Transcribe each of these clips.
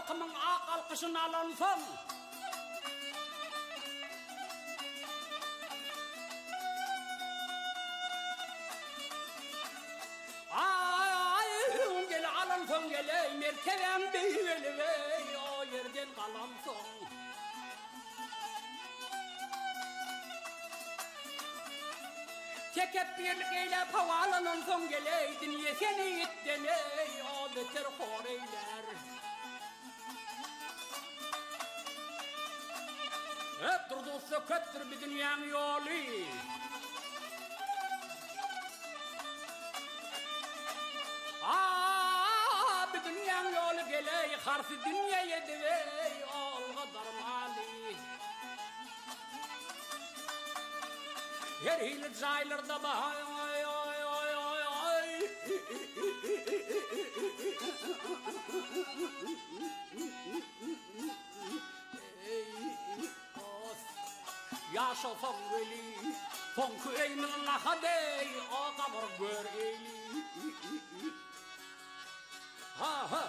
halkımın ak alkışını alansam gel alansam gel mertebem beyveli bey o yerden kalansam Çekip birlik eyle pavalanan son geleydin ye seni itteney o beter horeyler Hep durduğsa köttür bir dünyanın yolu bir dünyanın yolu geley harfi dünya yedivey olga darmali Her hili caylarda bahay ay ay ay ay ay Yaşa fangeli Fonku eynin lahadey O kabar gör eyli Ha ha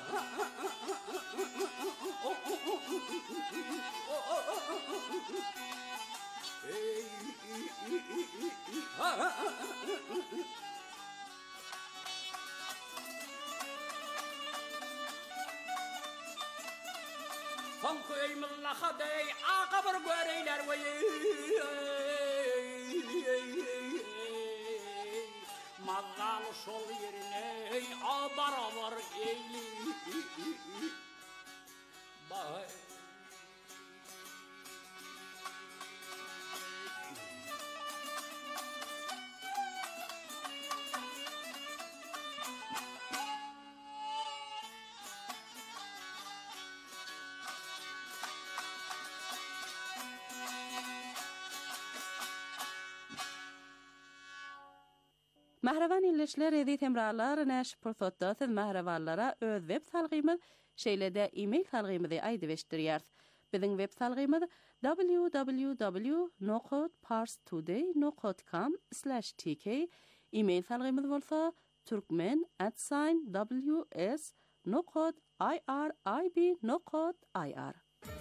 Fonku eymilla hadey Aqabır göreyler vey Mazal şol yerine Barabar eyli Bay Mahravan illeşler edit emralar näş pursatda siz mahravanlara öz web salgymyz şeýlede e-mail salgymyzy aýdyp Biziň web salgymyz www.noqodparstoday.com/tk e-mail salgymyz bolsa turkmen@ws.noqod.irib.ir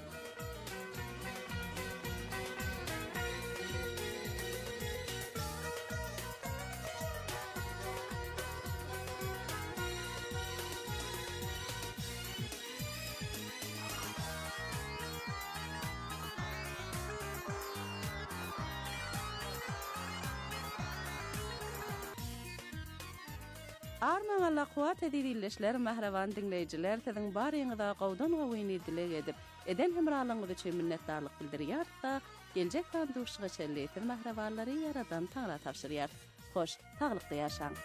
Arman Allah kuat edilişler mahravan dinleyijiler siziň baryňyza gowdan gowyny dilek edip eden hemralygyňyz üçin minnetdarlyk bildirýär da geljek banduşyga çelleýän mahrawanlary yaradan taňra tapşyrýar. Hoş, taglykda ýaşaň.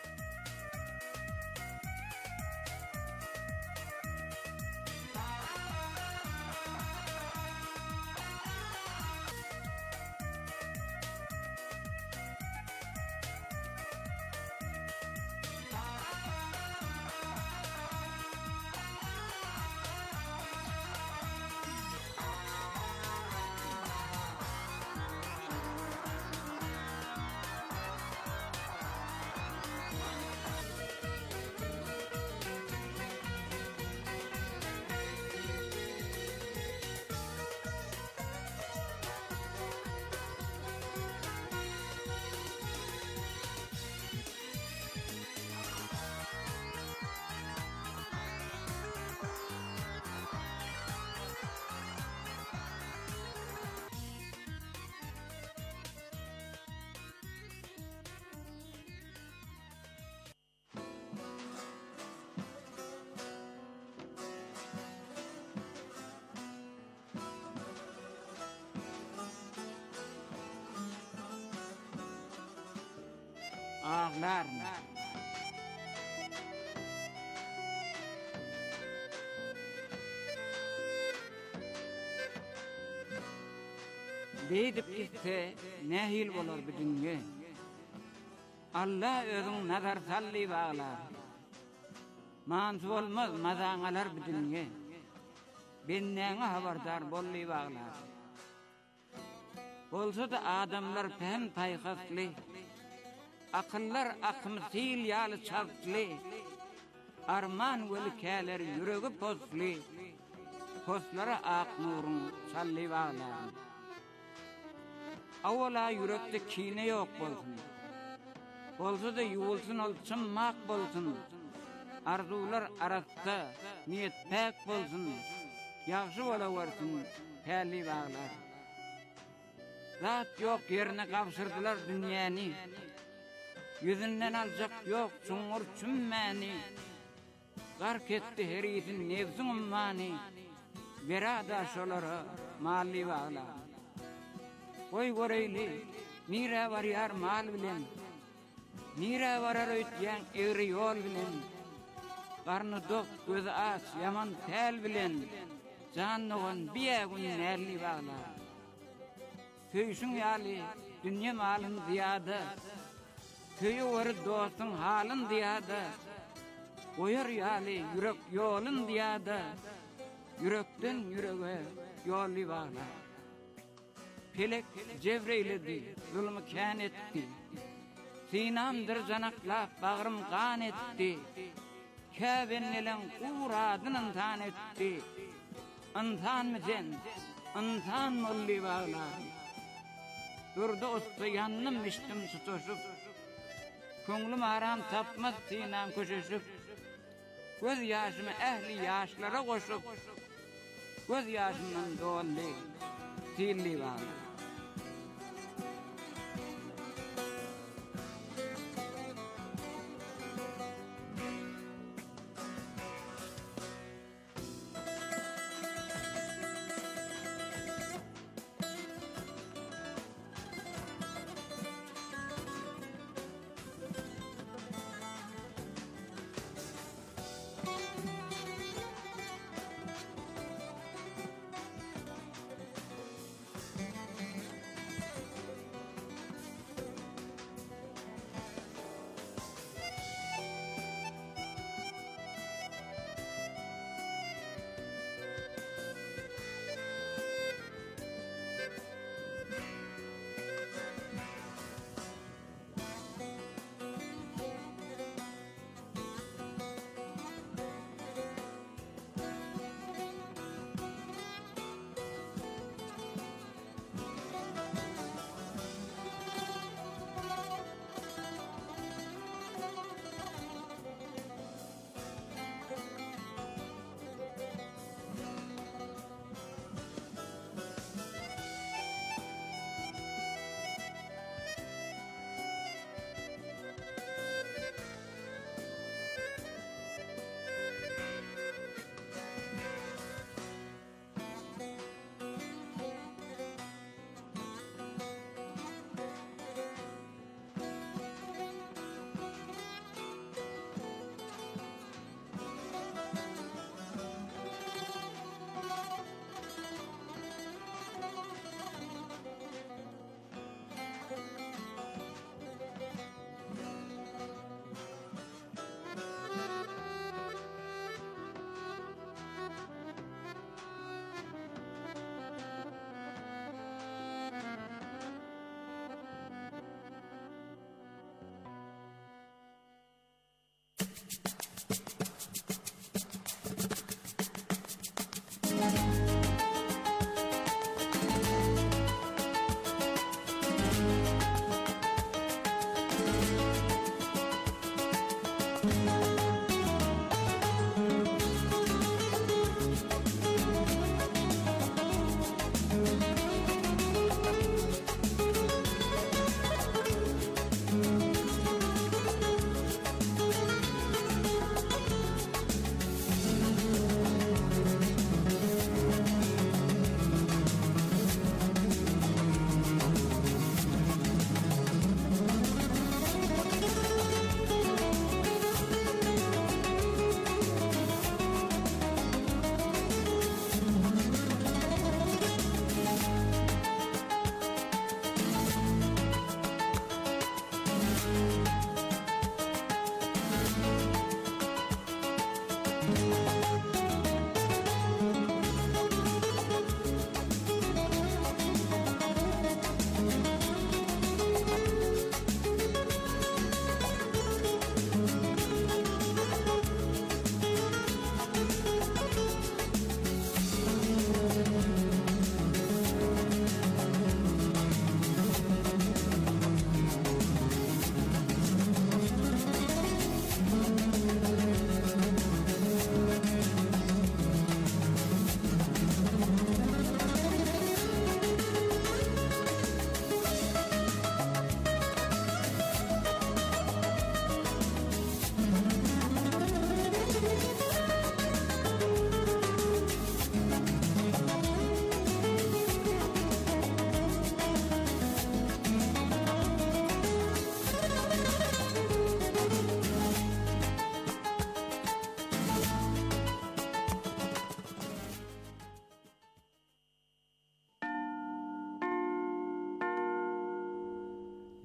Ağlar Beýdip gitse nähil bolar bu dünýe Allah özüň nazar sally baglar Mans bolmaz mazaňalar bu dünýe Bennäňe habardar bolly baglar Bolsa da adamlar pem taýhasly Akıllar akmysyl ýaly çartly Arman welkeler ýüregi pozly Koslara ak nurun salli bağlar. Awala yürekde kine yok bolsun. Bolsa da yuwulsun ol çymmak bolsun. Arzular arasında niyet pek bolsun. Yaxşı bola versin hali bağlar. Zat yok yerine kapsırdılar dünyani. Yüzünden alacak yok çungur çümmeni. Gark etti heritin nefsin ummani. Berada şolara mali bağlar. Koy goreyli mira var yar mal bilen. Mira varar ötyen eğri yol bilen. Karnı dok gözü aç yaman tel bilen. Canlığın biyegun nerli bağlar. Köysün yali dünya malın ziyade. Köyü var dostun halın ziyade. Oyar yali yürek yolun ziyade. Yürekten yüreğe yolli bağlar. Pelek cevreyledi, zulmü kân etti. Sinamdır canaklap, bağrım kan etti. Kâbennelen uğradın intan etti. İntan mı sen, intan molli bağlar. Durdu usta yandım içtim tutuşup. Köngülüm aram tapmaz sinam köşüşüp. Göz yaşımı ehli yaşlara koşup. Göz yaşımdan dolli, silli bağlar.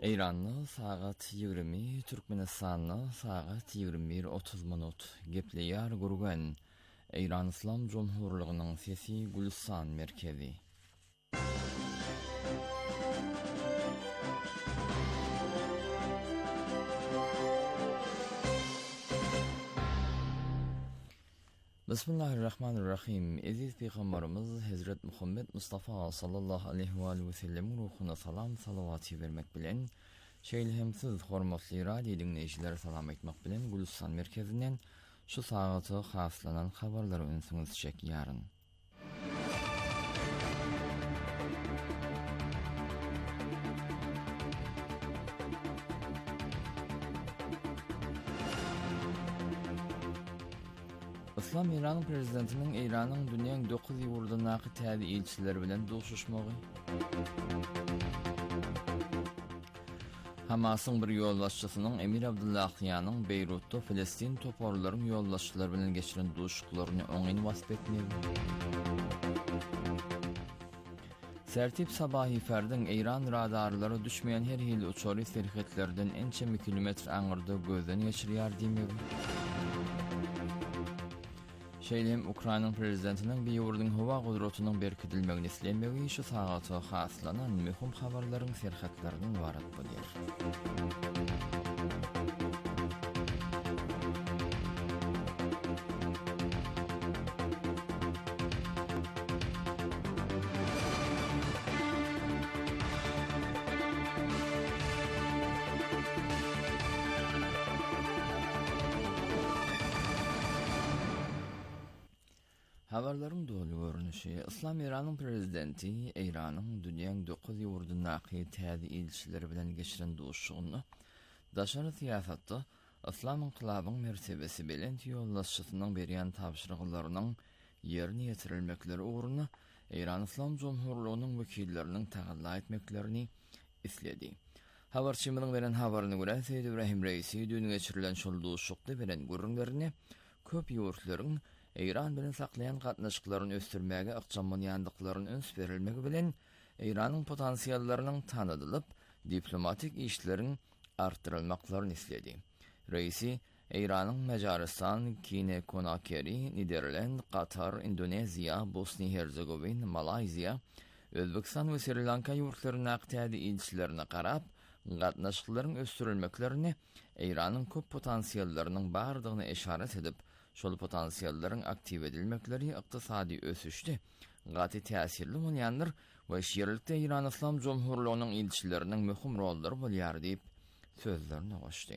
Eýranly sagat 20, Türkmenistanly sagat 21:30 minut. Gepleýär gurgan Eýran Islam Jomhurlygynyň sesi Gülüstan merkezi. Bismillahirrahmanirrahim. Aziz Peygamberimiz Hazret Muhammed Mustafa sallallahu aleyhi ve sellem ruhuna salam salavatı vermek bilen şeýlehemsiz hormatly radio dinleýijiler salam etmek bilen Gülüstan merkezinden şu sagaty haslanan habarlary öňsüňiz çekýäryn. İslam İran prezidentinin Eýranyň dünýäň 9 ýurdundaky täze elçileri bilen duşuşmagy. Hamasyň bir ýolbaşçysynyň Emir Abdullahyanyň Beýrutda Filistin toporlaryň ýolbaşçylary bilen geçiren duşuklaryny oňyny wasp etmegi. Sertip sabahy ferdiň Eýran radarlary düşmeýän her hili uçary serhetlerden ençe kilometr aňyrda gözden geçirýär diýmegi. Şeýlem Ukraina prezidentiniň bir ýurdun howa gudratynyň berkidilmegini islenmegi şu sagaty haslanan möhüm habarlaryň serhatlarynyň barat bolýar. Habarlaryň dolu görünüşi. İslam İran'ın prezidenti Eýranyň dünýäň 9 ýurdundaky täze elçileri bilen geçiren duşugyny daşary siýasatda İslam inqilabynyň mertebesi bilen ýollaşçysynyň berýän tapşyryklarynyň ýerine ýetirilmekleri ugruna Eýran Islam Jomhurlygynyň wekilleriniň taýinlat etmeklerini isledi. Habarçymyň beren habaryna görä Seýid Ibrahim Reisi dünýä geçirilen şol duşukda beren görünlerini köp ýurtlaryň Eýran bilen saklayan gatnaşyklaryny ösdürmäge ykjamlanýandyklaryny öns berilmegi bilen Eýranyň potensiallarynyň tanydylyp, diplomatik işleriň artdyrylmaklaryny isledi. Reisi Eýranyň Macaristan, Kine, Konakeri, Niderland, Katar, Indoneziya, Bosnia-Herzegovina, Malayziya, Özbekistan we Sri Lanka ýurtlaryna täze elçilerine garap, gatnaşyklaryň ösdürilmeklerini Eýranyň köp potensiallarynyň bardygyny eşaret edip, şol potensiallaryň aktiv edilmekleri ykdysady ösüşde gaty täsirli bolýandyr we şeýerlikde Eýran Islam Jomhurlygynyň elçileriniň möhüm rollary bolýar diýip sözlerini goşdy.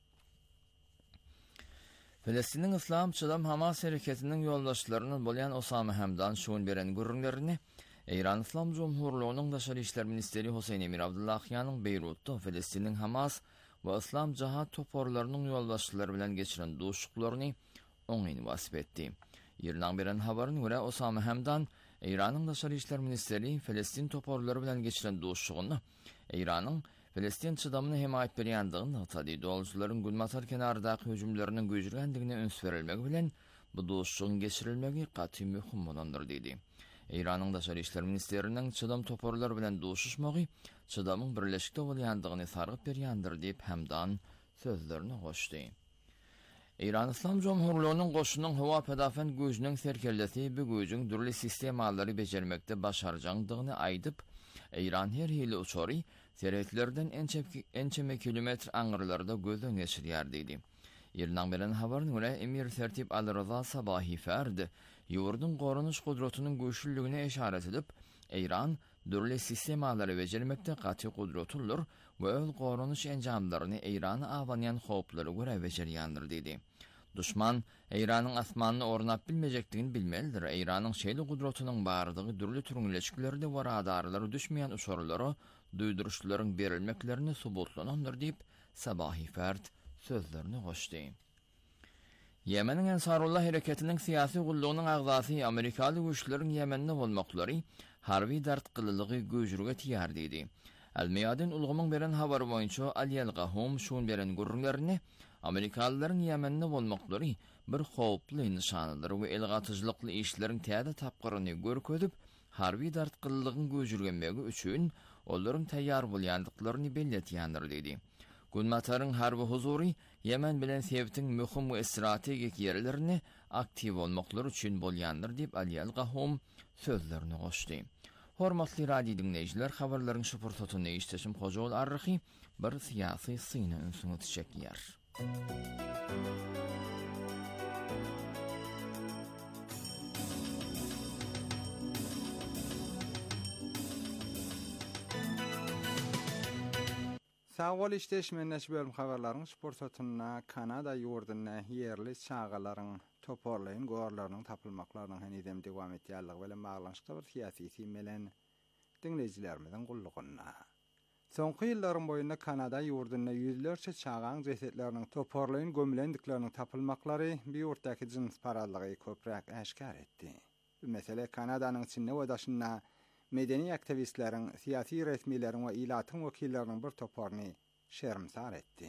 Filistiniň Islamçylar Hamas hereketiniň ýoldaşlarynyň bolýan Osama Hamdan şuň beren görünlerini Eýran Islam Jomhurlygynyň daşary işler ministeri Hoseýn Emir Abdullahyanyň Beýrutda Filistiniň Hamas we Islam Jahat toporlarynyň ýoldaşçylary bilen geçiren duşuklaryny oňyny wasp etdi. Ýerden beren habaryna görä Osama Hamdan Eýranyň daşary işler ministeri Filistin toporlary bilen geçiren duşugyny Eýranyň Filistin çydamyny hemaýat berýändigini taýdy. Dolçularyň Gulmatar kenardaky höjümleriniň göjürgendigine öns berilmegi bilen bu duşugyň geçirilmegi gaty möhüm bolandyr diýdi. Eýranyň daşary işler ministeriniň çydam toporlary bilen duşuşmagy çydamyň birleşikde bolýandygyny sargyp berýändir diýip Hamdan sözlerini goşdy. Eýran Islam Jomhurlygynyň goşunyň howa pedafen güýjüniň serkellesi bu güýjüň durly sistemalary bejermekde başarjandygyny aýdyp, Eýran her hili uçary serhetlerden ençe kilometr aňyrlarda gözden geçirýär diýdi. Ýerden beren habaryna görä Emir Sertip Al-Rıza sabahy ferd ýurdun gorunuş gudratynyň güýçlüligine eşaret edip, Eýran durly sistemalary bejermekde gaty gudratlydyr we öz gorunuş enjamlaryny Eýrany awanýan howplary görä bejerýändir diýdi. Düşman Eýranyň asmanyny ornap bilmejekdigini bilmelidir. Eýranyň şeýle gudratynyň bardygy durly türüňleşiklerde we radarlary düşmeýän uçurlary duýduruşlaryň berilmeklerini subutlanandyr diýip sabahy ferd sözlerini goşdy. Yemenin Ensarullah hereketiniň syýasy gullugynyň agzasy Amerikaly güýçleriň Yemende bolmaklary harby dartgylylygy göjürge tiýär diýdi. Al-Miyadin ulgamyň beren habary boýunça Aliyel Gahum şuň beren gurrunlaryny Amerikalılaryň Yemende bolmaklary bir howply nişanydyr we elgatyjlykly işleriň täze tapgyryny görkezip harbi dartqyllygyň göjürgenmegi üçin olaryň taýýar bolýandyklaryny belletýändir dedi. Gulmataryň harby huzury Yemen bilen Sevtiň möhüm we strategik ýerlerini aktiv bolmaklary üçin bolýandyr diýip Ali Al-Gahhum sözlerini goşdy. Hormatly radio dinleýijiler, habarlaryň şu pursatyny eşitişim Hojol Arryhy bir syýasy syny ünsüňe çekýär. Sağol işleşmenleş bölüm habarlaryň sportatyna Kanada ýurduna ýerli çağalaryň toparlaýyn gorlarynyň tapylmaklarynyň henidem dewam etýärligi bilen maglanyşda bir syýasy melen dinleýijilerimiziň gullugyna. Soňky ýyllaryň boýunda Kanada ýurduna ýüzlerçe çağan jesetleriniň toparlaýyn gömülendikleriniň tapylmaklary bir ýurtdaky jins paralygy köpräk äşkar etdi. Bu mesele Kanadanyň içinde we daşynda medeni aktivistleriň, syýasy resmiýetlerin we ilatyň wekilleriniň bir toparyny şermsar etdi.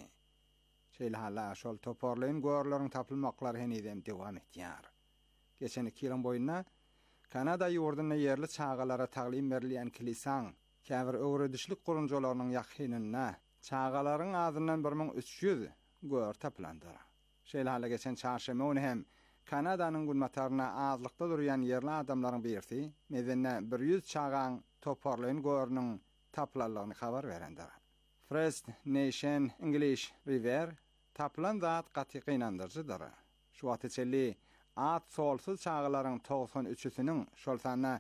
Şeýle şol toparlaýyn gorlaryň tapylmaklary henidem dewam etýär. Geçen 2 ýylyň boýunda Kanada ýurduna ýerli çağalara taglim berilýän kilisaň käbir öwredişlik gurunjalarynyň ýakynyna çağalaryň azyndan 1300 gor tapylandy. Şeýle geçen çarşamba ony hem Kanadanyň gulmataryna azlykda durýan ýerli adamlaryň birisi mezenne 100 çağan toparlaýyn gorunyň tapylanlygyny habar berendir. First Nation English River tapylan zat gaty gynandyrjydyr. Şu wagtçely at solsuz çağalaryň 93-üsiniň şol sanyna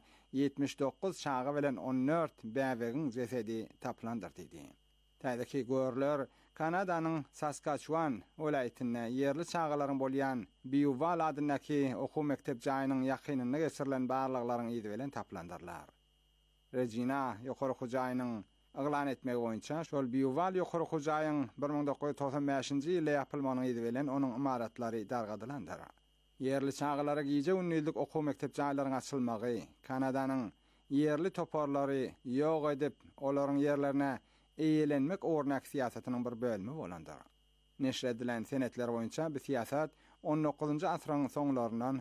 79 çağı bilen 14 bäwegiň jesedi tapylandyr diýdi. Täzeki görler Kanadanyň Saskatchewan welaýatyna ýerli çağalaryň bolýan Biuval adynaky okuw mektep jaýynyň ýakynyna geçirilen barlyklaryň ýydy bilen tapylandyrlar. Regina ýokary hujaýynyň aglan etmegi boýunça şol Biuval ýokary hujaýyň 1995-nji ýylda ýapylmanyň ýydy bilen onuň imaratlary dargadylandyr. Ýerli çağalara giýje ünlülik okuw mektep jaýlarynyň açylmagy Kanadanyň ýerli toparlary ýok edip olaryň ýerlerine eýlenmek ornak siýasatynyň bir bölümi bolandyr. Neşr edilen senetler boýunça bu siýasat 19-njy asryň soňlaryndan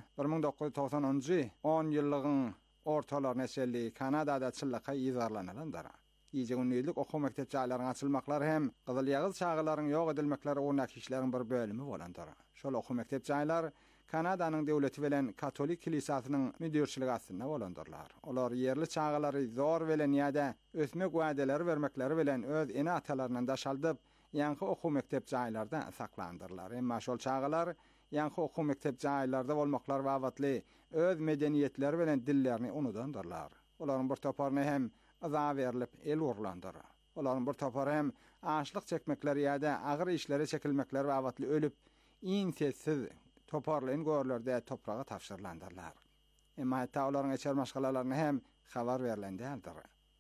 1990-njy 10 ýyllygyň ortalaryna çelli Kanadada çyllyka ýyzarlanalandyr. Giýje ünlülik okuw mektep jaýlarynyň açylmaklary hem gyzyl ýagyz çağalaryň ýok edilmekleri ornak işleriň bir bölümi bolandyr. Şol okuw mektep jaýlar Kanadanyň döwleti bilen Katolik kilisasynyň müdürçiligi astynda bolandyrlar. Olar ýerli çağalary zor bilen ýa-da ösmek wadaleri bermekleri bilen öz ene atalaryndan daşaldyp, ýanky okuw mektep jaýlarda saklandyrlar. Emma şol çağalar ýanky okuw mektep jaýlarda bolmaklary wagtly öz medeniýetleri bilen dillerini unudandyrlar. Olaryň bir toparyny hem azap berilip el urlandyr. Olaryň bir topary hem açlyk çekmekleri ýa-da agyr işlere çekilmekleri wagtly ölüp iňsesiz toparlaýyn gorlarda toprağa tapşyrlandyrlar. Emma hatta olaryň eçer maşgalalaryny hem habar berilendädir.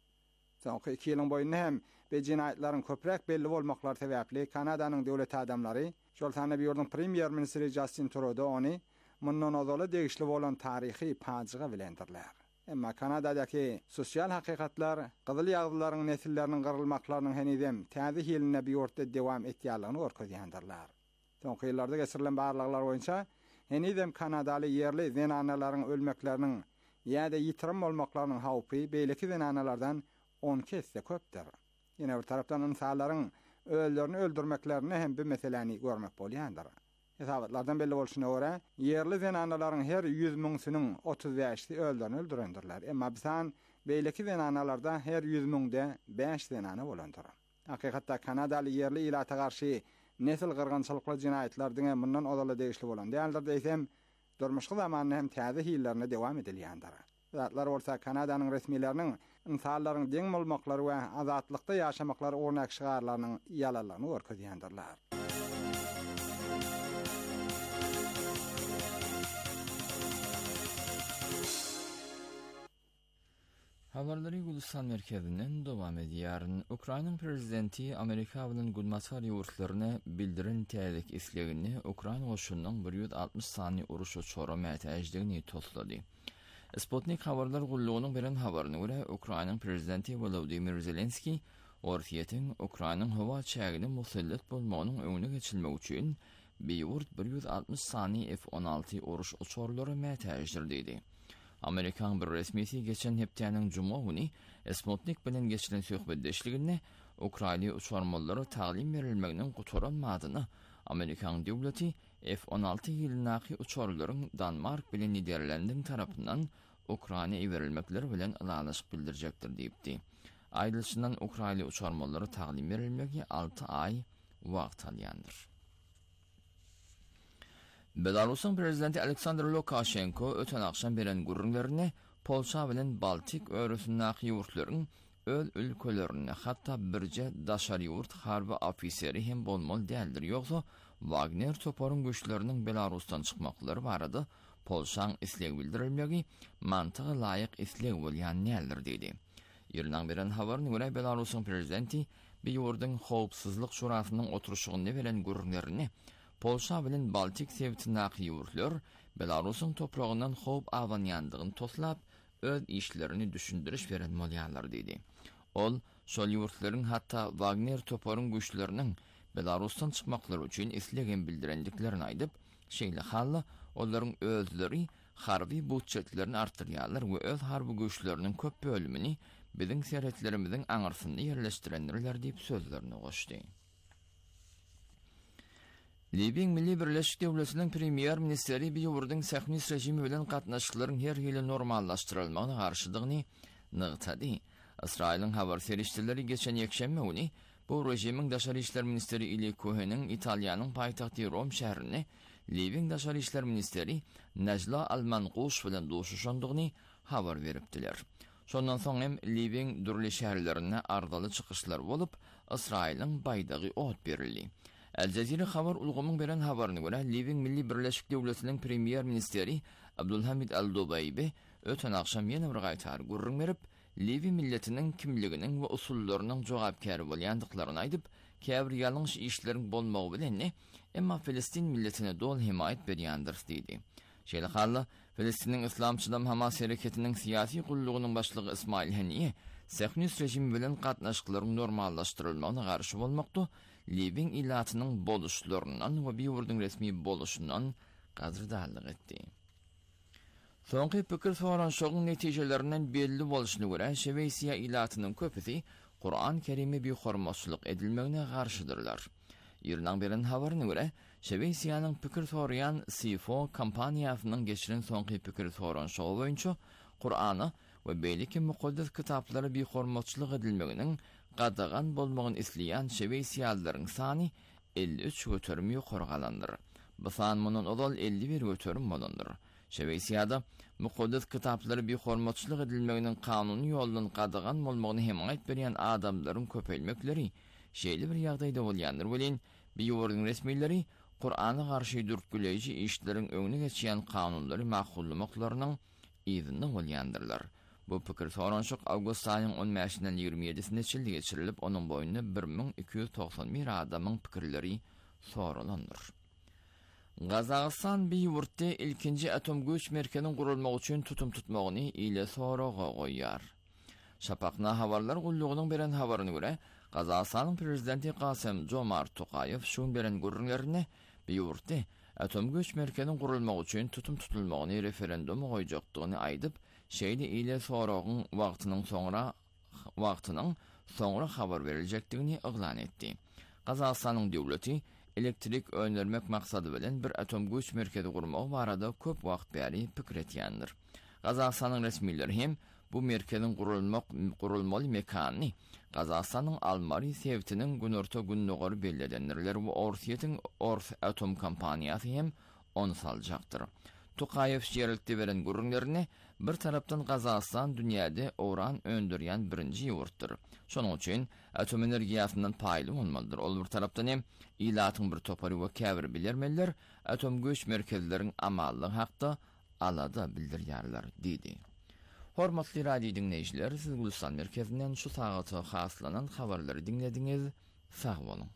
Soňky 2 ýylyň boýunda hem bu jinaýatlaryň köprek belli bolmaklary sebäpli Kanadanyň döwlet adamlary şol sany bir ýurdun premier ministri Justin Trudeau ony mundan azaly degişli bolan taryhy paçyga bilendirler. Emma Kanadadaky sosial hakykatlar gyzyl ýagzylaryň nesilleriniň gyrylmaklarynyň henidem täze ýylyna bir ýurtda dewam etýärligini görkezýändirler. Soňky ýyllarda geçirilen barlyklar boýunça henidem Kanadaly ýerli zenanalaryň ölmekleriniň ýa-da ýitirim bolmaklarynyň hawpy beýleki zenanalardan 10 kesse köpdir. Ýene bir tarapdan insanlaryň öllerini öldürmeklerini hem bu meseleni görmek bolýandyr. Hesabatlardan belli bolşuna görä, ýerli zenanalaryň her 100 000-synyň 35-i öllerini öldürendirler. Emma bisan beýleki zenanalarda her 100 000-de 5 zenana bolandyr. Hakykatda Kanadaly ýerli ilata garşy nesil gyrgynçylykly jinaýatlar diňe mundan odaly degişli bolan. Däýeldir diýsem, durmuşky zamanyny hem täze hillelerine dewam edilýändir. Zatlar bolsa Kanadanyň resmiýetleriniň insanlaryň deň bolmaklary we azatlykda ýaşamaklary ornak şygarlarynyň ýalanlaryny görkezýändirler. Habarlary Gulistan merkezinden dowam edýär. Ukraina prezidenti Amerika bilen gulmatary ýurtlaryna bildiren täzelik islegini Ukraina goşunynyň 160 sany uruş uçary mätäjdigini toslady. Sputnik habarlar gullugynyň beren habaryna görä Ukraina prezidenti Volodymyr Zelenski ortiýetiň Ukrainanyň hawa çägini musallat bolmagynyň öňüne geçilmek üçin bir ýurt 160 sany F-16 uruş uçarlary mätäjdir diýdi. Amerikan bir resmisi geçen heptäniň juma güni Sputnik bilen geçiren söhbetdeşliginde Ukraina uçurmalary talim berilmeginiň guturanmadyny, Amerikan döwleti F-16 ýylyndaky uçurlaryň Danmark bilen Niderlandyň tarapyndan Ukraina'ya verilmekleri bilen alanyşyk bildirjekdir diýipdi. Aýdylşyndan Ukraina uçurmalary talim berilmegi 6 ay wagt alýandyr. Belarusyň prezidenti Aleksandr Lukashenko öten akşam beren gurrunlaryny Polşa bilen Baltik öresindäki ýurtlaryň öl ülkelerini hatta birce daşary ýurt harby ofiseri hem bolmaly däldir. Ýogsa Wagner toporyň güýçleriniň Belarusdan çykmaklary barada Polşaň isleg bildirilmegi mantygy laýyk isleg bolýan näler diýdi. Ýerden beren habaryna görä Belarusyň prezidenti bir ýurdun howpsuzlyk şurasynyň oturuşygyny beren gurrunlaryny Polşa bilen Baltik sewtindäki ýurtlar Belarusyň topragyndan howp awanýandygyny toslap öz işlerini düşündiriş beren bolýarlar diýdi. Ol, şol ýurtlaryň hatta Wagner toporyň güýçleriniň Belarusdan çykmaklary üçin islegen bildirendiklerini aýdyp, şeýle hally olaryň özleri harby budjetlerini artdyrýarlar we öz harby güýçleriniň köp bölümini biziň seretlerimiziň aňyrsyna ýerleşdirenler diýip sözlerini goşdy. Libyň Milli Birleşik Döwletiniň premier ministeri bir ýurduň sähnis rejimi bilen gatnaşyklaryň her ýyly normallaşdyrylmagyna garşydygyny nygtady. İsrail'in habar serişçileri geçen yekşembe güni bu rejimin daşary işler ministeri Eli Cohen'in İtalyanyň paýtagty Rom şäherine Libyň daşary işler ministeri Najla Al-Manqush bilen duşuşandygyny habar beripdiler. Şondan soň hem Libyň durly şäherlerine ardaly çykyşlar bolup İsrail'in baýdagy ot berildi. El Jazeera habar ulgamyň beren habaryna görä Libyň Milli Birleşik Döwletiniň premier ministeri Abdulhamid Al-Dubaybi öten akşam ýene bir gaýtar gurrun berip Liby milletiniň kimliginiň we usullarynyň jogapkary bolýandyklaryny aýdyp, käbir ýalňyş işleriň bolmagy bilen emma Filistin milletine dol himayet berýändir diýdi. Şeýle hally Filistiniň Islamçylar Hamas hereketiniň siýasy gullugynyň başlygy Ismail Haniye sähnis rejimi bilen gatnaşyklaryň normallaşdyrylmagyna garşy bolmakdy, Libyň ilatynyň boluşlaryndan we bir ýurduň resmi boluşundan gazrdarlyk etdi. Soňky pikir soraşygyň netijelerinden belli boluşyna görä Şewesiýa ilatynyň köpüsi Qur'an Kerimi bir hormatçylyk edilmegine garşydyrlar. Ýerden beren habaryna görä Şewesiýanyň pikir soraýan Sifo kampaniýasynyň geçiren soňky pikir soraşygy boýunça Qur'any we belki mukaddes kitaplary bir hormatçylyk edilmeginiň gadagan bolmagyny isleýän Şewesiýalylaryň sany 53 götürüm ýokary galandyr. Bu san munun odal 51 götürüm bolandyr. Şewesiýada mukaddes kitaplary bir hormatçylyk edilmeginiň kanuny ýoldan gadagan bolmagyny himayet berýän adamlaryň köpeýmekleri şeýle bir ýagdaýda bolýandyr. Welin bir ýurduň resmileri Qur'ana garşy dürtgüleýiji işleriň öňüne geçýän kanunlary mahkullamaklarynyň izni bolýandyrlar. Bu pikir soraşyk awgust aýynyň 15-den 27-sinde çildi geçirilip, onuň boýundan 1291 adamyň pikirleri soralandyr. Gazaqstan bir ýurtda ilkinji atom güýç merkezini gurulmagy üçin tutum tutmagyny ile soraga goýýar. Şapaqna habarlar gullugynyň beren habaryna görä, Gazaqstanyň prezidenti Kasym Jomart Tokayew şuň beren gurrunlaryny bir ýurtda atom güýç merkezini gurulmagy üçin tutum tutulmagyny referenduma goýjakdygyny aýdyp, şeýle ile soragyň wagtynyň soňra habar berilejekdigini eglan etdi. Gazaqstanyň döwleti elektrik öňermek maksady bilen bir atom güýç merkezi gurmagy barada köp wagt bäri pikir etýändir. Gazaqstanyň resmileri hem bu merkezin gurulmaly mekany Gazaqstanyň Almary sewtiniň günorta günnogary belledenlerler we Orsiýetiň Ors atom kompaniýasy hem onu saljakdyr. Tokayew şeýerlikde beren gurrunlaryny bir tarapdan Gazaqstan dünýäde uran öndürýän birinji ýurtdyr. Şonuň üçin atom energiýasyndan paýly bolmalydyr. Ol bir tarapdan hem ilatyň bir topary we käbir bilermeler atom güýç merkezleriň amallygy hakda alada bildirýärler diýdi. Hormatly radio dinleýijiler, siz Gulistan merkezinden şu sagata haslanan habarlary dinlediňiz. Sag bolun.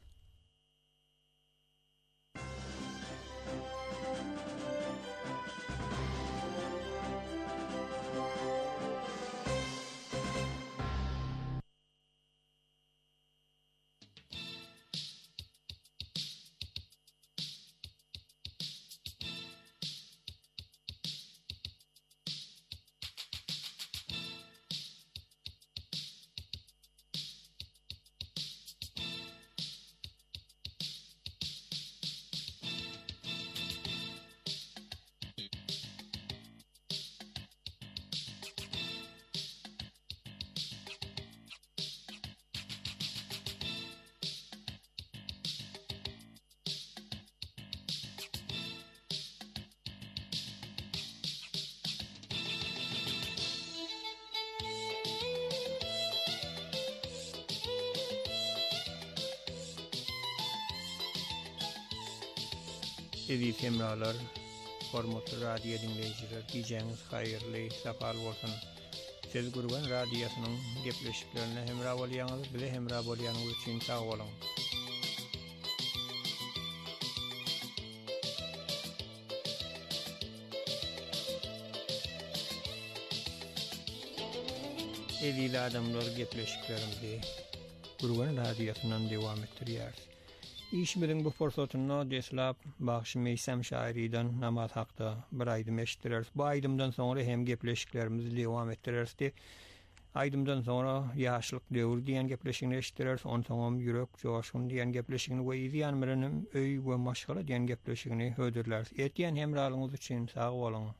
Evi semralar, hormatly radio dinleyijiler, gijeniz hayırly, sapal bolsun. Siz Gurban radiosynyň gepleşiklerine hemra bolýaňyz, bile hemra bolýaňyz üçin sag bolun. Evli adamlar gepleşiklerimizi Gurban radiosynyň dewam etdirýär. İşmirin bu forsatyny deslap Bagşy Meysem şairiden namaz hakda bir aýdym eşitdirers. Bu aýdymdan soňra hem gepleşiklerimizi dewam etdirerdi. Aýdymdan soňra ýaşlyk döwür diýen gepleşigini eşitdirers. Ondan ýürek joşun diýen gepleşigini we ýan bilenim öý we maşgala diýen gepleşigini höderler. Etýän hemralygyňyz üçin sag bolun.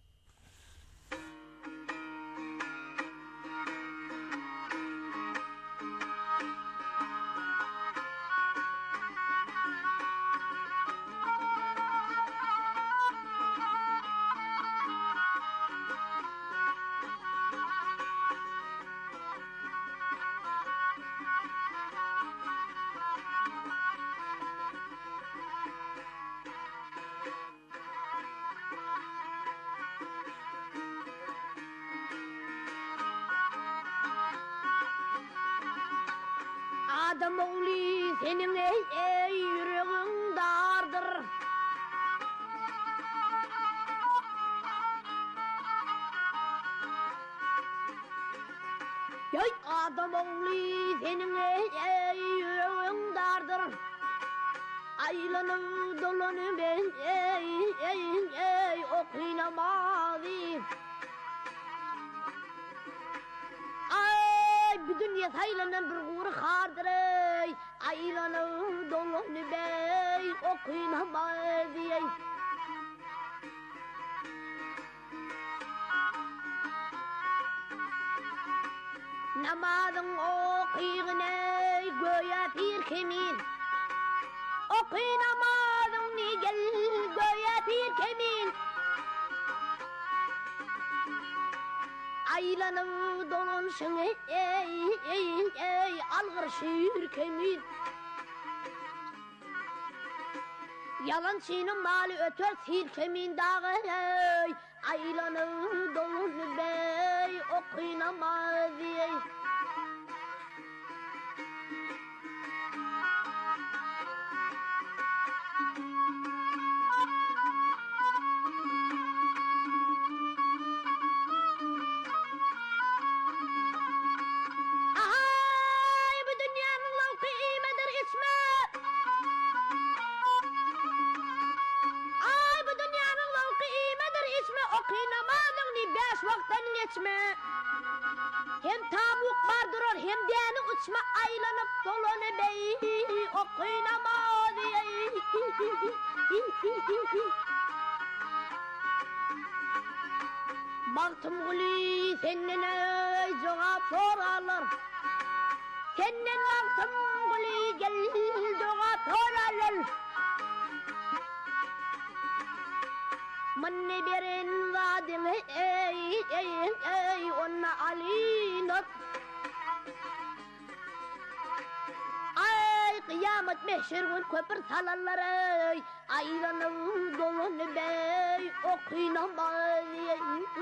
Adam oğlu senin ey yüreğin dardır. Yay adam oğlu senin ey yüreğin dardır. Aylanıp dolanıp ey oynamadı. Bu dünya saylanan bir gurur hardır ey. Aylanıp dolanıp ey oynamadı ey. Namazın okuyun ey göğe bir kemin. Okunamadın ni gel göğe bir kemin. Aylanıp dolanışın ey algır şiir kemin. Yalancının malı öter sil kemin dağı ey. Aylanıp dolanıp ey okunamadı ey. Hem tavuk bardırır hem deni uçma aylanıp dolanıp ey oynamadı ey. Baktım guli senin ey cevap sorarlar. Senin baktım guli gel cevap sorarlar. Manne berin vadim ey onna alinat. Ay kıyamet mehşer gün köpür salallar ey. Aylanıp dolanıp ey okunamadı ey.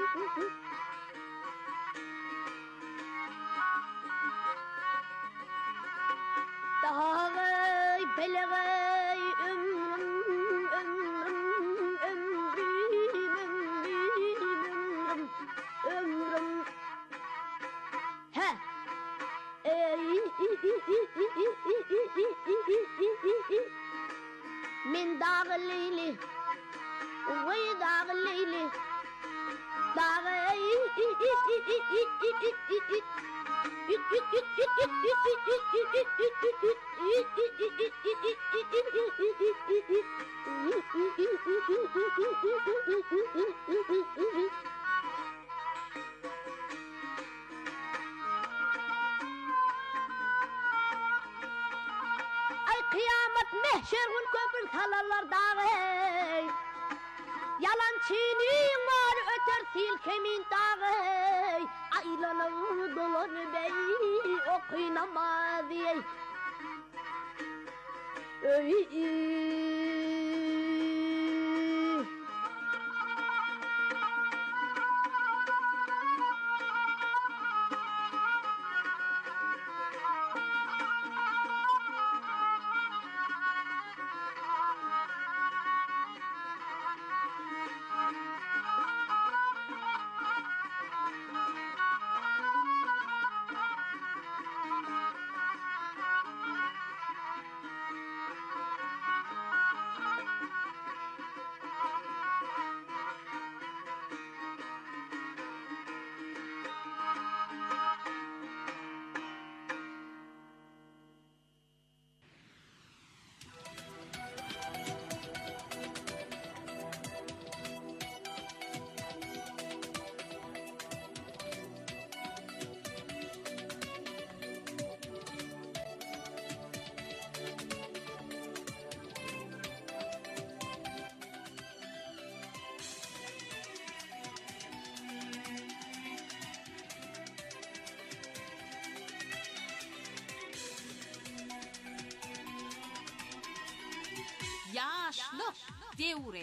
Dağay pelegay ömrüm he min dağ leyli ve dağ leyli dağ kıyamet mehşer gün köprü salarlar dağı. Yalancının var öter silkemin dağı. Aylanıp dolanıp ey okunamadı ey. Devre.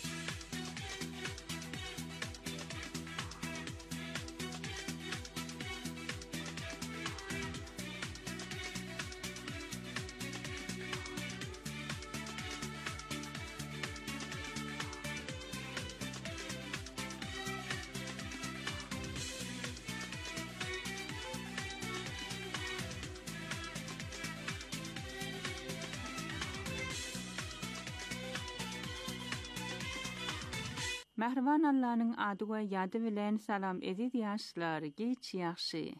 Mehriban Allah'ın adı ve yadı bilen salam edid yaşlar geç yaxşı.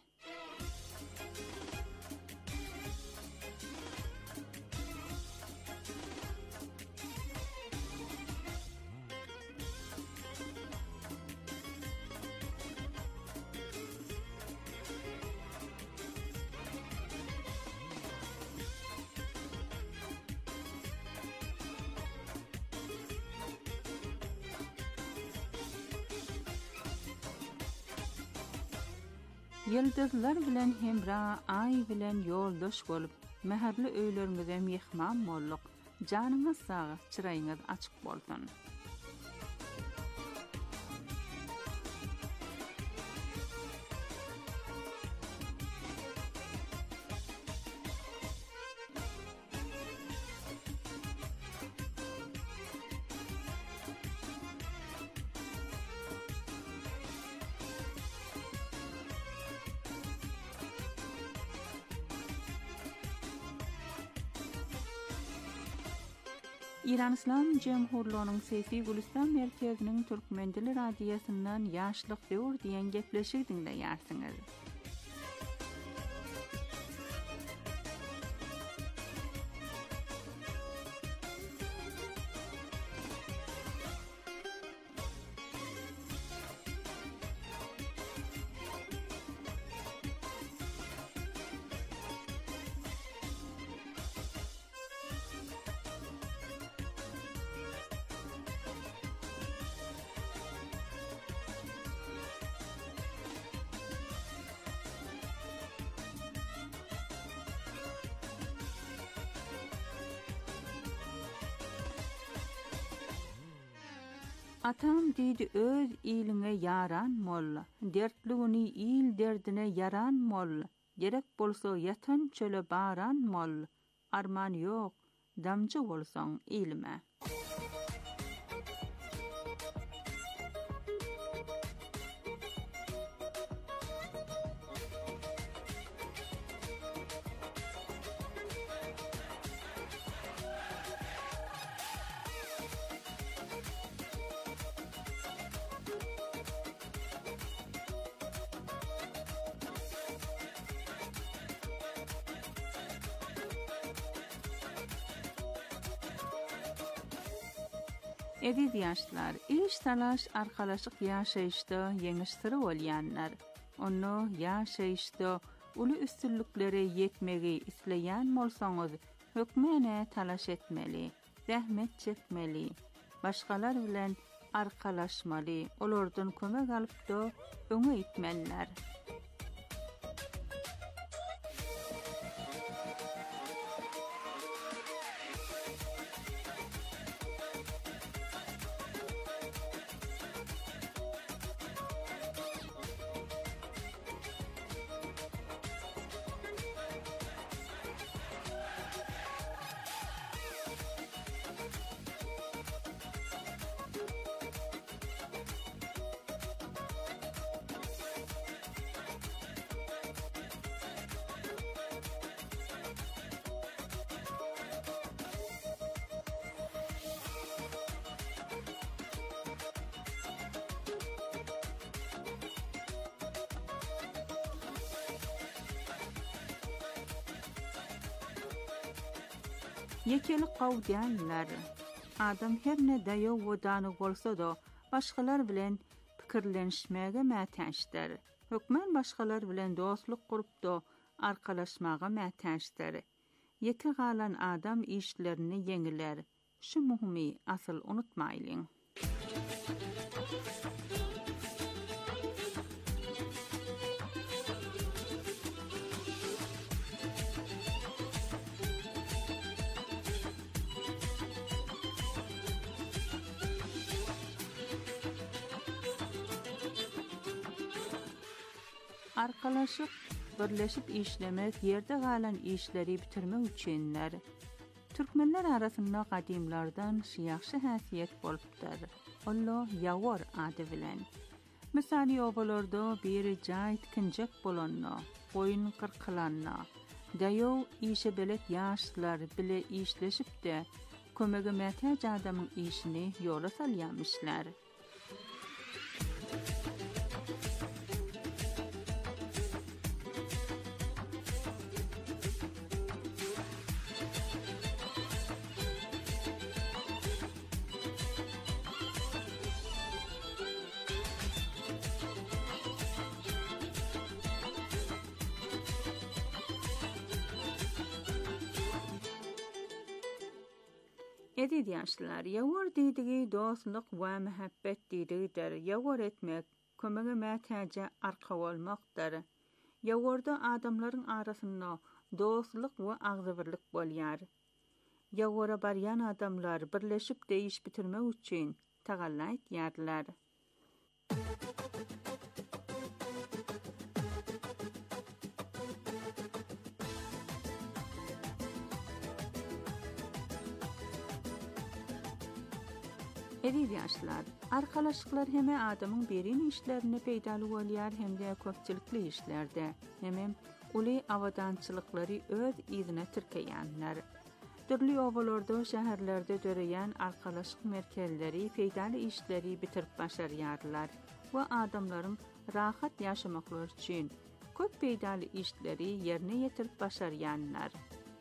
Yıldızlar bilen hemra, ay bilen yoldaş bolup, meherli öýlerimize mehman bolduk. Janyňyz sağa, çyraýyňyz açyk bolsun. İran İslam Cemhurluğu'nun Sesi Gülistan Merkezinin Türkmen Dili Radyosu'ndan Yaşlık Döwür diyen gepleşik dinleýärsiňiz. Atam dedi öz iliňe yaran molla, dertligini il derdine yaran molla, gerek bolsa yatan çöle baran molla, arman yok, damcı bolsaň ilime. Edid yaşlar, iş talaş arkalaşık yaşayışda yeňişleri bolýanlar. Onu yaşayışda uly üstünlüklere yetmegi isleýän bolsaňyz, hökmene talaş etmeli, zähmet çekmeli, başgalar bilen arkalaşmaly, olardan kömek alypda öňe gitmeliler. Yekeli qawdyanlar. Adam her ne daýaw we danyk bolsa da, başgalar bilen pikirlenişmäge mätäşdir. Hökmen başgalar bilen dostluk gurup da arkalaşmaga mätäşdir. Yeki galan adam işlerini yeňiler. Şu muhimi asyl unutmaýlyň. arkalaşıp birleşip işlemek, yerde galan işleri bitirmek üçinler. Türkmenler arasında qadimlardan şiyaxşı hasiyet bolupdyr. Ollo yawar ady bilen. Misali obalarda bir jay tikinjek bolanna, goyun qırqılanna, dayo işe belet yaşlar bile işleşip de kömege mätäj adamyň işini yola salýarmyşlar. Edid yaşlılar, yawar diýdigi dostluk we mehabbet diýdigidir. Yawar etmek, kömege mätäje arka bolmakdyr. Yawarda adamlaryň arasynda dostluk we agzybirlik bolýar. Yawara baryan adamlar birleşip de iş bitirmek üçin tagalla etýärler. Edid yaşlar, arkalaşıklar heme adamın birin işlerini peydalı bolýar hem de köpçilikli işlerde, hemem uly avadançılıkları öz izine tirkeýänler. Türlü ovalarda, şäherlerde döreýän arkalaşyk merkezleri peydalı işleri bitirip başarýarlar we adamlaryň rahat ýaşamakları üçin köp peydalı işleri ýerine ýetirip başarýanlar.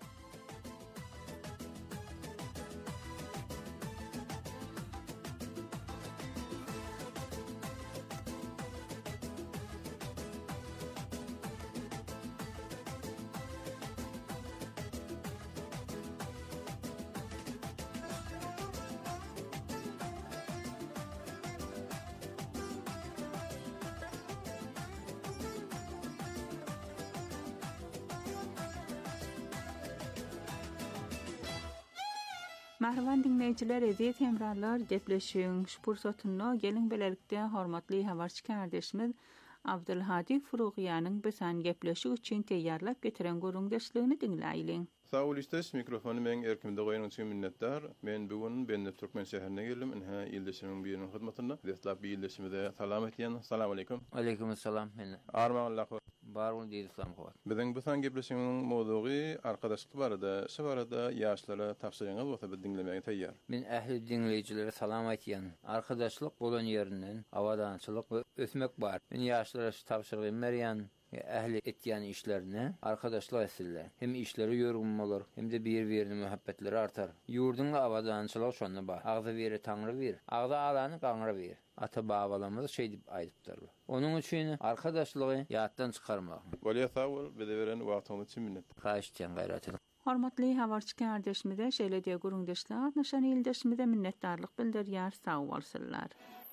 Mahravan dinleyijiler, ezet hemrarlar, depleşiň şu pursatyna gelin belelikde hormatly habarçy kardeşimiz Abdulhadi Furugyanyň bisan gepleşik üçin teýýarlap getiren görüňdeşligini dinläýin. Sağ ol istes mikrofonu men erkimde goýan üçin minnetdar. Men bugün Bende Türkmen şäherine geldim. Inha ýyldaşymyň biriniň hyzmatynda. Deslap ýyldaşymyza salam etýän. Salam aleykum. Aleykum selam. Armağanlar. Barun diýdi islam gowy. Biziň bu san gepleşiňiň mowdugy arkadaşlyk barada, şu barada ýaşlara tapşyryňyz bolsa biz dinlemäge teýýar. Men ähli dinleýijilere salam etýän. Arkadaşlyk bolan ýerinden awadançylyk we ösmek bar. Men ýaşlara şu tapşyrygy berýän. Ähli etýän işlerini arkadaşlyk etsinler. Hem işleri ýörgün bolar, hem de bir-birine muhabbetleri artar. Ýurduň awadançylygy şonda bar. Agzy beri Taňry bir, agzy alany gaňra bir. Ata babalarymyz şey diýip aýdypdyr. Onuň üçin arkadaşlygy ýatdan çykarmak. Bolýa sağ ol, bize beren wagtyňyz üçin minnetdir. Haýyş etýän gaýraty. Hormatly habarçy kardeşimize şeýle diýe görüňdeşler, nişan ýyldaşymyza minnetdarlyk bildirýär, sağ bolsunlar.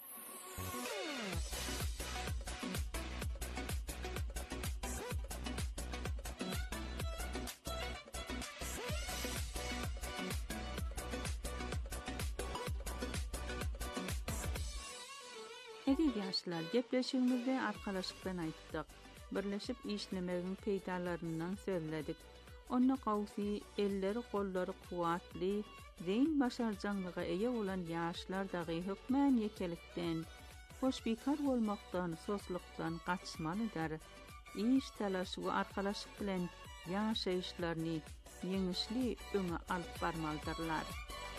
Edid yaşlar, gepleşigimizde arkadaşlıkdan aýtdyk. Birleşip işlemegiň peýdalaryndan sözledik. Onna gawsy, elleri gollary kuwatly, zeyn başarjanlyga eýe bolan ýaşlar dagy hökmän ýekelikden, hoşbikar bolmakdan, soslukdan gaçmalydyr. İş talaş we arkadaşlyk bilen ýaşaýyşlaryny ýeňişli öňe alyp barmalydyrlar.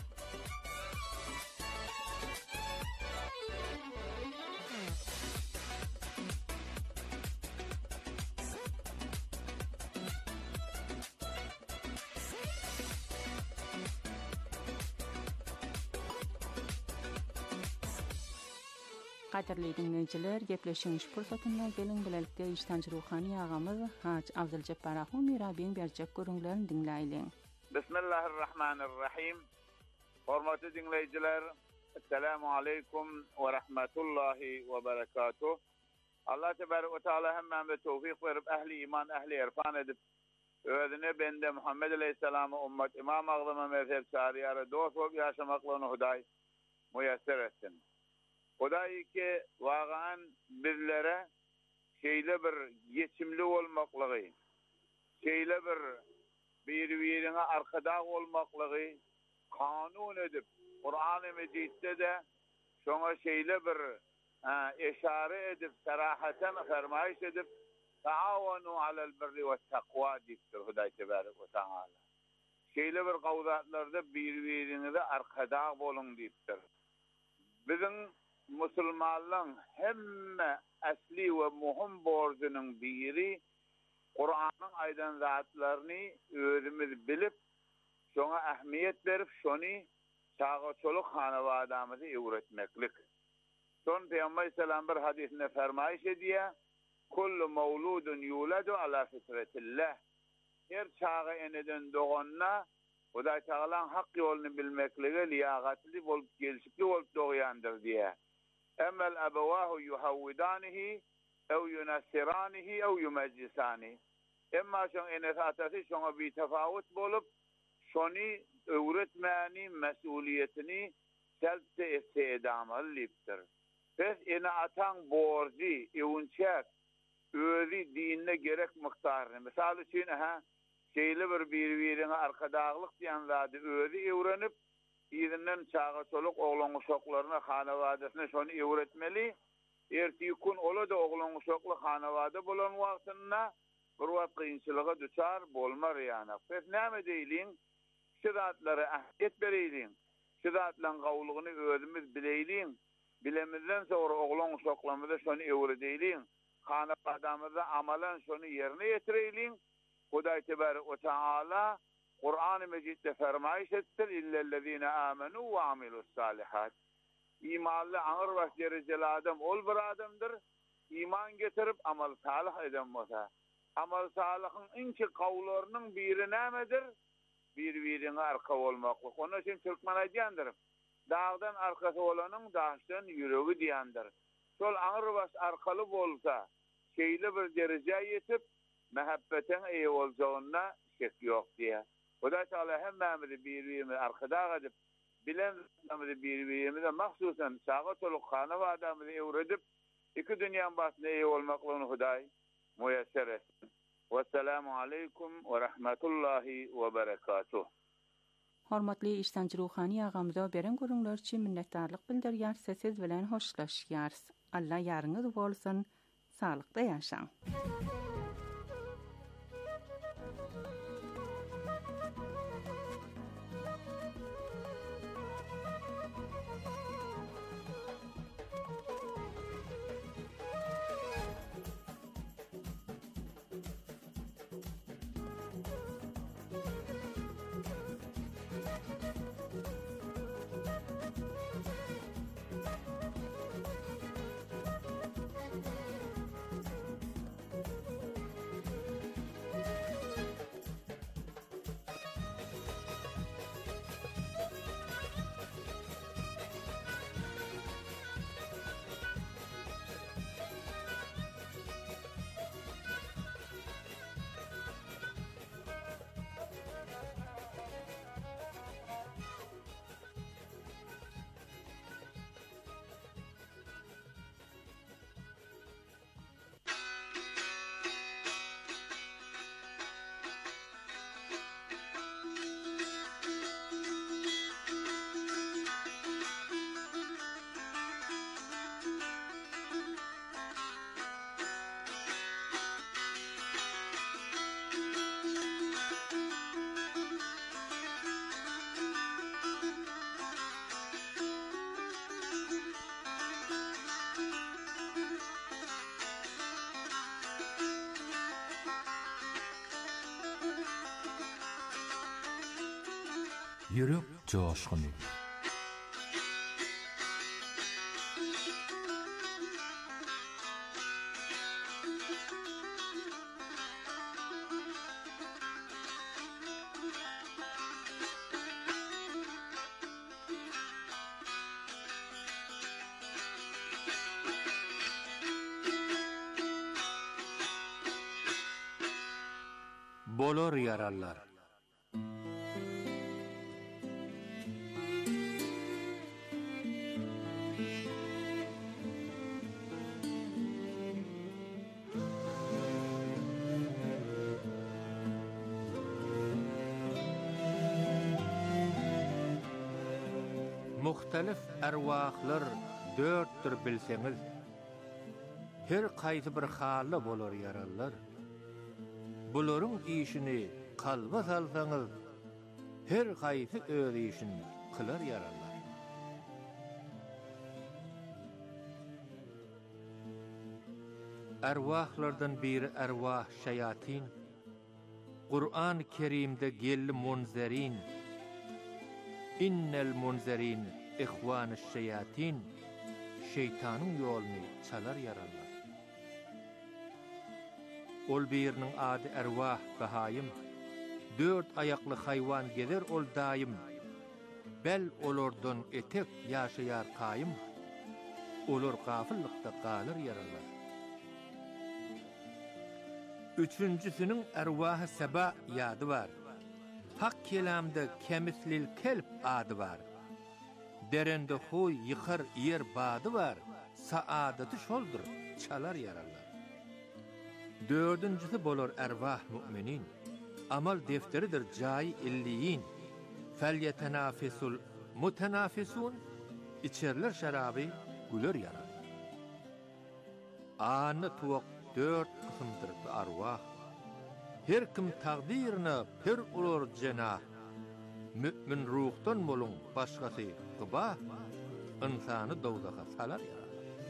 Qadirli dinleyijiler, gepleşiň pursatyna gelin bilelikde iştanjy ruhany agamyz Haç Abduljabbar Ahun Mirabiň berjek görüňlerini dinläýin. Bismillahirrahmanirrahim. Hormatly dinleyijiler, assalamu aleykum we rahmetullahi we berekatuh. Allah tebaraka ve taala hemme tawfik berip ehli iman, ehli irfan edip özüne bende Muhammed aleyhisselam'a ummet imam aglyma mezhep şariýary dost bolup ýaşamaklaryny Hudaý müyesser etsin. Hudaý ki wagyan bizlere şeýle bir geçimli bolmaklygy, şeýle bir-birine arkada bolmaklygy kanun edip Kur'an-ı Mecid'de de şoňa şeýle bir eşare edip sarahaten fermaýş edip taawanu alel birri ve takwa diýipdir Hudaý tebarek we taala. Şeýle bir gawdatlarda bir-birinize arkada bolun diýipdir. Bizim musulmanlaryň hemme asli we muhim borjunyň biri Kur'anyň aýdan zatlaryny özümiz bilip, şoňa ähmiýet berip, şony çağaçoluk hanawadamyzy öwretmeklik. Son Peygamber sallallahu bir hadisinde fermaýş edýär: "Kullu mawludun yuladu ala fitratillah." Her çağa eneden doğanna Hudaý Taala'nın hak ýoluny bilmekligi liýagatly bolup gelişikli bolup doğýandyr diýär. Emmel abawahu yuhawwidanihi ew yunassiranihi ew yumajjisanihi. Emma şoň enes atasy şoňa bir tefawut bolup, şony öwretmäni mesuliyetini selpde edamalydyr. Biz ene atan borji, ewünçek, özü dinine gerek miktarını. Misal üçin şeýle bir-birine arkadaglyk diýen zady özü öwrenip, ýerinden çağaçoluk oglany şoklaryna hanawadasyna şonu öwretmeli. Ertigi gün ola da oglany şokly hanawada bolan wagtynda bir wagt kynçylyga düçar bolmar ýani. Biz näme diýliň? Şu zatlary ähmiýet berýliň. Şu zatlaryň gawlygyny özümiz bilýliň. Bilemizden sonra oglany şoklamyda şonu öwredýliň. Hanawadamyzda amalan şonu ýerine ýetirýliň. Hudaý tebarek we taala Kur'an-ı Mecid'de fermaýş etdir: "İllellezine amenu we amilussalihat." İmanly aňyr baş derejeli adam ol bir adamdyr. İman getirip amal salih eden bolsa, amal salihin inki gawlarynyň biri nämedir? Bir-birine arka bolmaklyk. Onun üçin Türkmen aýdýandyr: "Dağdan arkasy bolanyň daşdan ýüregi" diýendir. Şol aňyr baş arkaly bolsa, şeýle bir dereje ýetip mehabbetin iyi olacağına şek yok diye. Hudaý Taala hemmemizi bir-birimizi arkada edip, bilenlerimizi bir-birimize mahsusan çağaçoluk hanawadamyzy öwredip, iki dünýäň başynda iyi olmaklygyny Hudaý muýasser etsin. Vesselamu aleykum ve rahmetullahi ve berekatuh. Hormatly işlemci Ruhani agamyza beren görüňler üçin minnetdarlyk bildirýär, siz bilen hoşlaşýars. Allah ýaryňyz bolsun, salykda ýaşaň. Yürek coşkunu. Bolor yararlar. muhtelif erwahlar dörttür bilseňiz, her gaýsy bir haly bolar yarallar. Bularyň işini kalba salsaňyz, her gaýsy öz işini kılar yarallar. Erwahlardan biri erwah şayatin, Kur'an-ı Kerim'de gelli munzerin, innel munzerin ihwan-ı şeyatin, şeytanın yolunu çalar yararlar. Ol birinin adı erwah bahayım, 4 ayaklı hayvan gelir ol daim, bel olordan etek yaşayar kayım, olur gafıllıkta kalır yararlar. Üçüncüsünün erwah-ı seba yadı var. Hak kelamda kemislil kelp adı var. Derende huy yıkar yer badı var. Saadatı şoldur, çalar yararlar. Dördüncüsü bolor erwah müminin. Amal defteridir cayi illiyin. Felyetenafesul mutenafisun. İçerler şarabı güler yararlar. Anı tuvak 4 kısımdır arwah. Her kim takdirine per olur cenah. Mümin ruhtan bolun başkası gıbah, insanı dowzaka salar ya.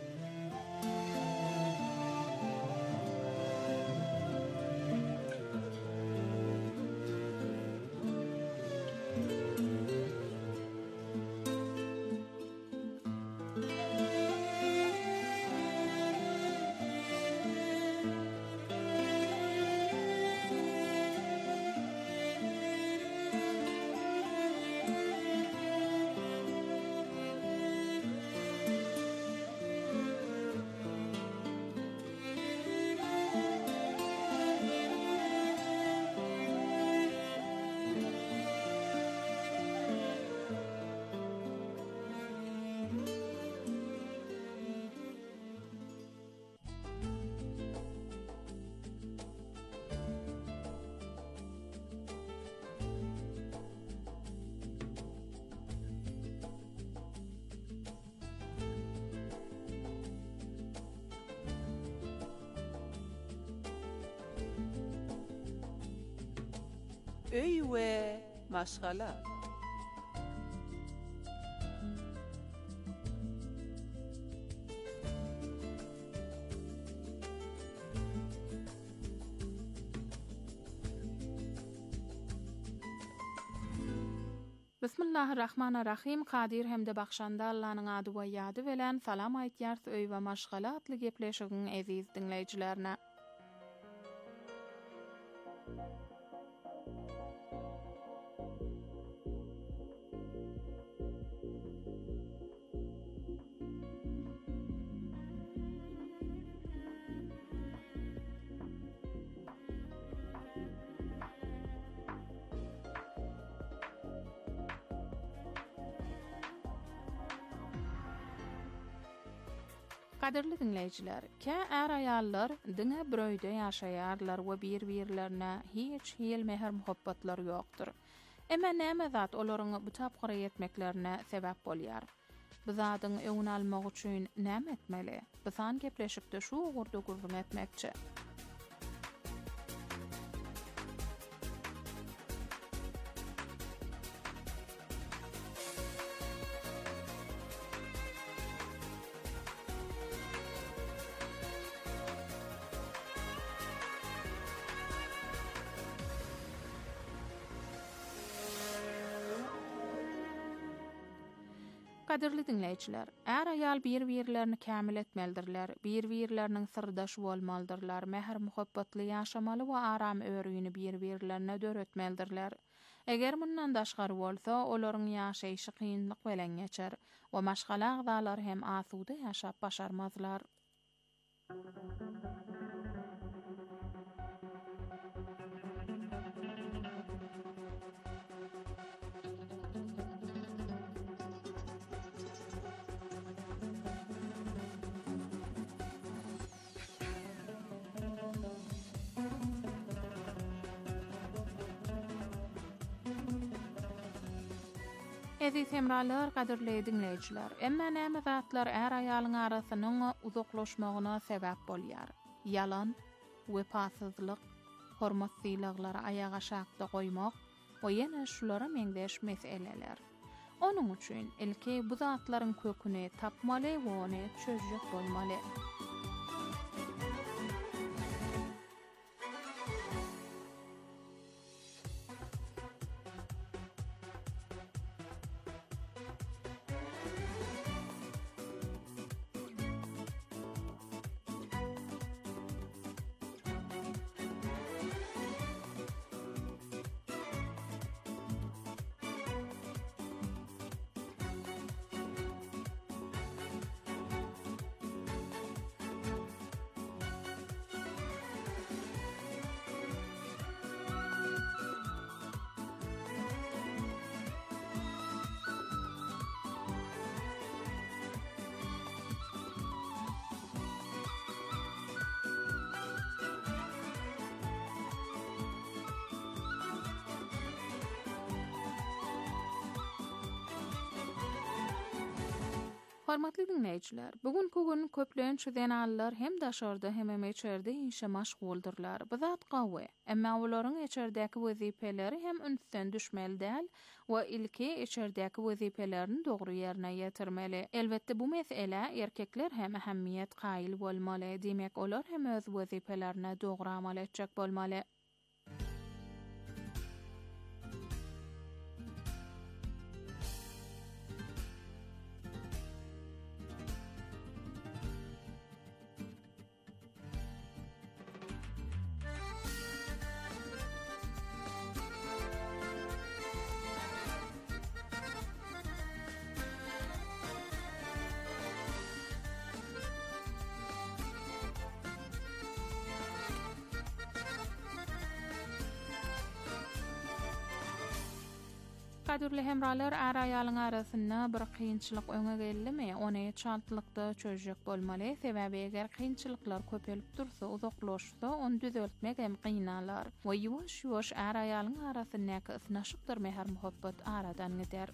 Öy we maşgala. Bismillahirrahmanirrahim. Kadir hemde bakşanda Allah'ın adı ve yadı velen salam aytýar öy we maşgala atly gepleşigiň aziz dinleýijilerine. Kadirli dinleyijiler, är ayallar diňe bröýde ýaşaýarlar we bir-birlerine hiç hil mehr muhabbatlar ýokdur. Emma näme zat olaryň bu tapgyra ýetmeklerine sebäp bolýar? Bu zadyň öňüni almak üçin näme etmeli? Bisan gepleşipde şu gurda gurrun etmekçi. Kadirli dinleyijiler, är ayal bir-birlerini kämil etmeldirler, bir-birleriniň sirdaşy bolmalydylar, mehr muhabbatly ýaşamaly we aram öýrüni bir-birlerine döretmeldirler. Eger mundan daşgary bolsa, olaryň ýaşaýyşy kynlyk bilen geçer we maşgala agdalar hem asuda ýaşap başarmazlar. Ezi temralar qadirli dinleyijiler, emma näme zatlar är aýalyň arasynyň uzaklaşmagyna sebäp bolýar. Yalan, wepasyzlyk, hormatsyzlyklary ayağa şakda goýmak we ýene şulara meňdeş meseleler. Onuň üçin ilki bu zatlaryň köküni tapmaly we ony çözjek bolmaly. Hormatly dinleyijiler, bugünkü gün köpleýän çözenallar hem daşarda hem içerde işe maşguldurlar. Bu zat gawy, emma olaryň içerdäki wezipeleri hem ünsden düşmeli däl we ilki içerdäki wezipelerini dogry ýerine ýetirmeli. Elbetde bu mesele erkekler hem ähemmiýet gaýyl bolmaly, demek olar hem öz wezipelerine dogry amal etjek bolmaly. Qadirli hemralar är aýalyň arasynda bir kynçylyk öňe geldimi, ony çaltlykda çözjek bolmaly. Sebäbi eger kynçylyklar köpelip dursa, uzaklaşsa, onu düzeltmek hem gynanlar. We ýuwaş-ýuwaş är aýalyň arasyndaky ysnaşykdyr mehr muhabbat aradan gider.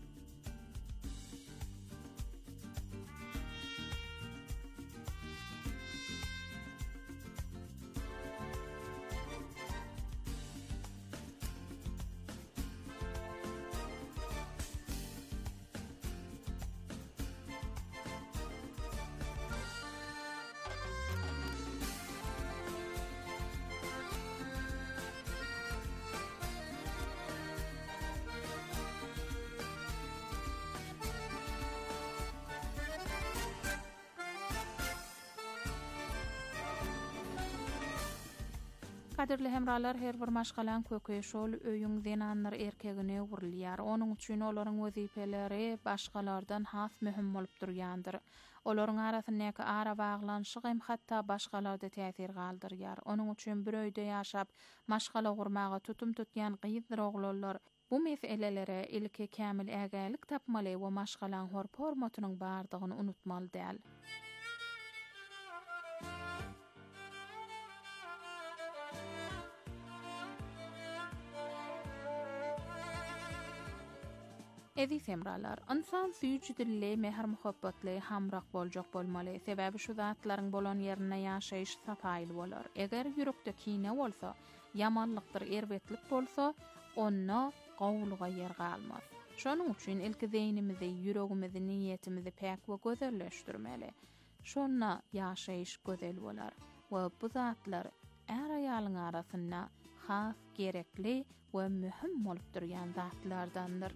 Qadirli hemralar her bir maşgalan köke şol öýüň zenanlar erkegine urilýar. Onuň üçin olaryň wezipeleri başgalardan has mühim bolup durýandyr. Olaryň arasyndaky ara baglanşyk hem hatda başgalarda täsir galdyrýar. Onuň üçin bir öýde ýaşap maşgala gurmagy tutum tutýan gyýdyr oglanlar bu meselelere ilki kämil ägälik tapmaly we maşgalan hormatynyň bardygyny unutmaly däl. Ezi semralar, insan süýçi dilli, mehr muhabbatly, hamrak boljak bolmaly. Sebäbi şu zatlaryň bolan ýerine ýaşaýyş sapaýly bolar. Eger ýürekde kine bolsa, ýamanlykdyr, erbetlik bolsa, onna gowluga ýer galmaz. Şonuň üçin ilki zeýnimizi, ýüregimizi, niýetimizi päk we gözelleşdirmeli. Şonna ýaşaýyş gözel bolar. We bu zatlar är aýalyň arasynda has, gerekli we mühim bolup durýan zatlardandyr.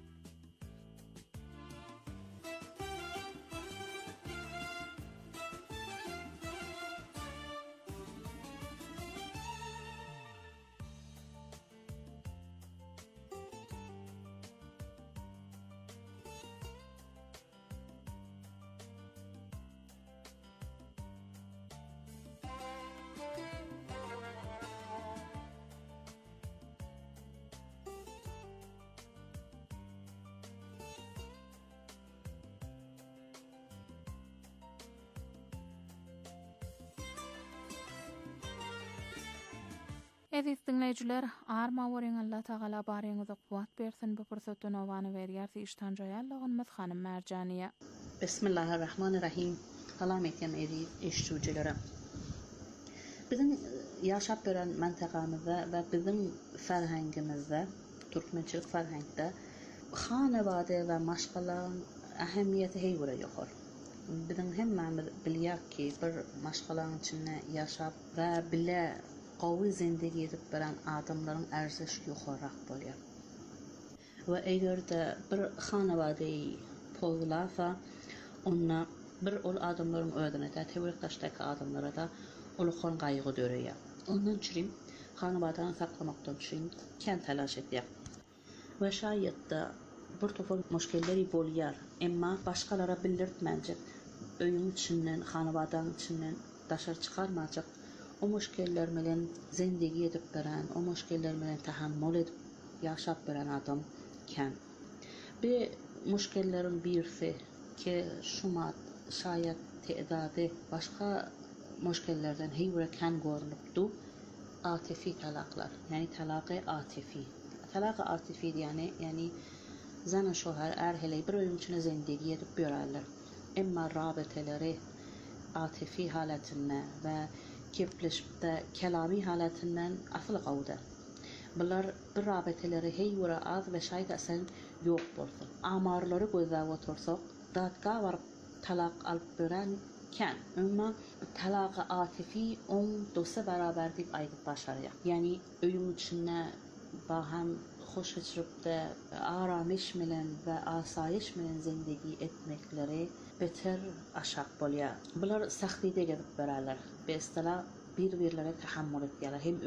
Aziz dinleyiciler, arma woren Allah Taala baryňyza kuwat bersin, bu pursaty nowany berýär işten joýallygymyz Hanım Merjaniýa. Bismillahirrahmanirrahim. Salam etýän eşitjilere. Bizim yaşap gören mantakamızda ve bizim ferhengimizde, Türkmençilik ferhengde hanebade ve maşgalan ehemmiyeti heýwere ýokar. Bizim hemmemiz bilýär ki bir maşgalan içinde yaşap ve bile gowy zindigi edip beren adamlaryň erzişi ýokarak bolýar. Ve eger-de bir hanebadeyi pozulasa, onna bir ol adamlaryň ödüne de tebrik adamlara da ulukhan gaýgy döreýär. Ondan üçin hanebadany saklamakdan üçin kän talaş edýär. Ve şaýatda bir topal müşkelleri bolýar, emma başgalara bildirtmänjek öýüň içinden, hanebadanyň içinden daşar çykarmajak o müşkeller bilen zindigi edip beren, o müşkeller bilen tahammül edip ýaşap beren adam kän. Bir müşkellerin birisi ki şumat şayet te'dadi başka müşkellerden heýwere kän görnüpdi, atifi talaklar, yani talaqy atifi. Talaqy atifi yani zana şohar erhele bir öýün içine zindigi edip bererler. Emma rabeteleri atifi halatine ve kepleşipde kelami halatinden asıl gawda. Bular bir rabeteleri heýwere az ve şaýda asan ýok bolsa. Amarlary gözläp otursak, datga baryp talak alyp beren kän. Emma talaqy atifi 10 dosa beraber diýip aýdyp başarýar. Yani öýün içinde baham hoş geçiripde aramış bilen ve asayiş bilen zindigi etmekleri beter aşak bolýar. Bular saxtyda gelip bererler. Bestala bir-birlere tahammül etýärler. Hem